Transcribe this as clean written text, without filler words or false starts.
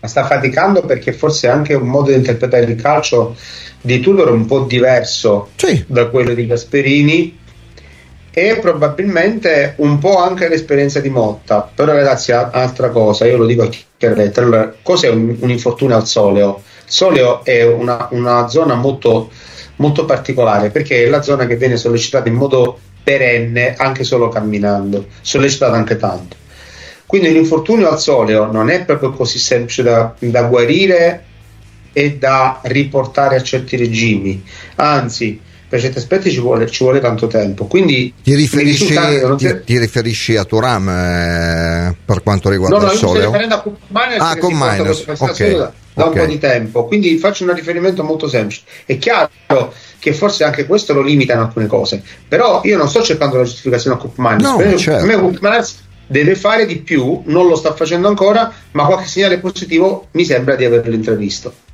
sta faticando perché forse anche un modo di interpretare il calcio di Tudor un po' diverso da quello di Gasperini, e probabilmente un po' anche l'esperienza di Motta. Però ragazzi, altra cosa, io lo dico chiaramente. Allora, cos'è un infortunio al soleo? Il soleo è una zona molto, molto particolare, perché è la zona che viene sollecitata in modo perenne anche solo camminando, sollecitata anche tanto. Quindi un infortunio al soleo non è proprio così semplice da guarire e da riportare a certi regimi, anzi per certi aspetti ci vuole tanto tempo. Quindi ti riferisci a Thuram per quanto riguarda il soleo? No, io mi sto riferendo a Koop Meiners, con Meiners, da un po' di tempo, quindi faccio un riferimento molto semplice. È chiaro che forse anche questo lo limita in alcune cose, però io non sto cercando la giustificazione a Koop Meiners. Per me Koop Meiners deve fare di più, non lo sta facendo ancora, ma qualche segnale positivo mi sembra di averlo intravisto.